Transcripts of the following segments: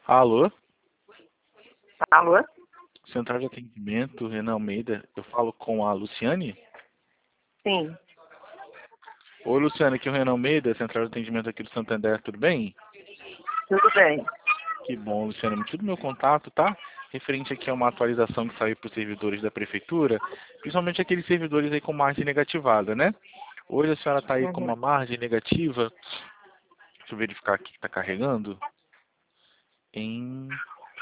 Alô? Alô? Central de Atendimento, Renan Almeida. Eu falo com a Luciane? Sim. Oi, Luciane, aqui é o Renan Almeida, Central de Atendimento aqui do Santander, tudo bem? Tudo bem. Que bom, Luciane. Motivo do meu contato, tá? Referente aqui a uma atualização que saiu para os servidores da Prefeitura, principalmente aqueles servidores aí com margem negativada, né? Hoje a senhora está aí com uma margem negativa, deixa eu verificar aqui que está carregando, em...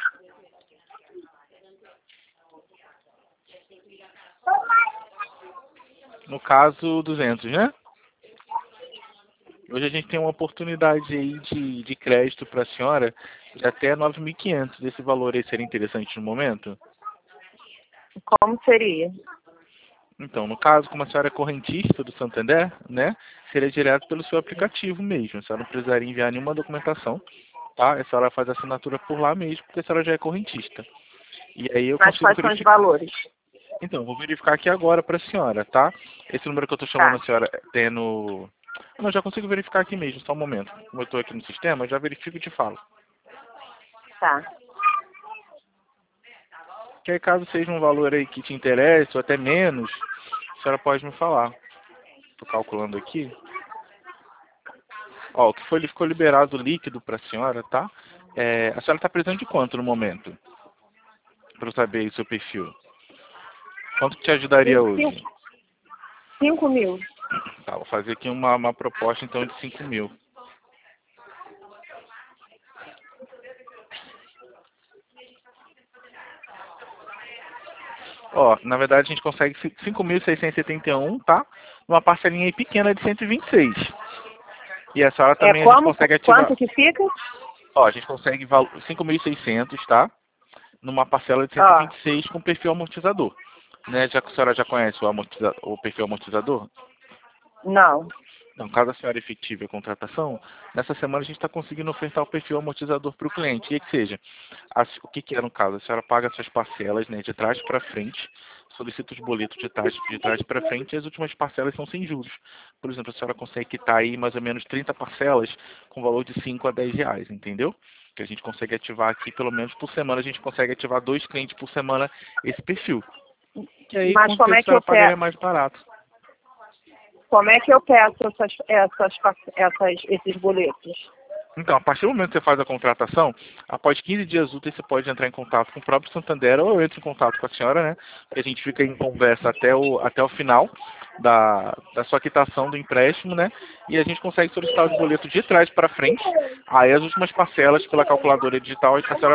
No caso, 200, né? Hoje a gente tem uma oportunidade aí de crédito para a senhora de até 9.500. Esse valor aí seria interessante no momento? Como seria? Então, no caso, como a senhora é correntista do Santander, né, seria direto pelo seu aplicativo mesmo. A senhora não precisaria enviar nenhuma documentação, tá? A senhora faz a assinatura por lá mesmo, porque a senhora já é correntista. E aí eu Mas consigo quais são os verificar. valores? Então, vou verificar aqui agora para a senhora, tá? Esse número que eu estou chamando Tá, a senhora tem no... Não, já consigo verificar aqui mesmo, só um momento. Como eu estou aqui no sistema, eu já verifico e te falo. tá. Que aí, caso seja um valor aí que te interesse, ou até menos, a senhora pode me falar. Estou calculando aqui. Ó, o que foi, ficou liberado líquido para a senhora, tá? A senhora está precisando de quanto no momento? Para eu saber o seu perfil. Quanto que te ajudaria hoje? 5.000. Tá, vou fazer aqui uma proposta então de 5.000. Ó, na verdade a gente consegue 5.671, tá? Numa parcelinha aí pequena de 126. E a senhora também a gente consegue ativar. Quanto que fica? Ó, a gente consegue 5.600, tá? Numa parcela de Ó, 126 com perfil amortizador. Né? Já que a senhora já conhece o perfil amortizador? não. Então, caso a senhora efetive a contratação, nessa semana a gente está conseguindo ofertar o perfil amortizador para o cliente. E que seja, o que é no caso? A senhora paga suas parcelas, né, de trás para frente, solicita os boletos de trás para frente e as últimas parcelas são sem juros. Por exemplo, a senhora consegue quitar aí mais ou menos 30 parcelas com valor de 5 a 10 reais, entendeu? Que a gente consegue ativar aqui, pelo menos por semana, a gente consegue ativar 2 clientes por semana esse perfil. E aí, Mas com como certeza, é a que eu senhora pagaria peço? mais barato. Como é que eu peço esses boletos? Então, a partir do momento que você faz a contratação, após 15 dias úteis, você pode entrar em contato com o próprio Santander ou eu entro em contato com a senhora, né? Que a gente fica em conversa até o final da sua quitação do empréstimo, né? E a gente consegue solicitar os boletos de trás para frente. Aí as últimas parcelas pela calculadora digital, a senhora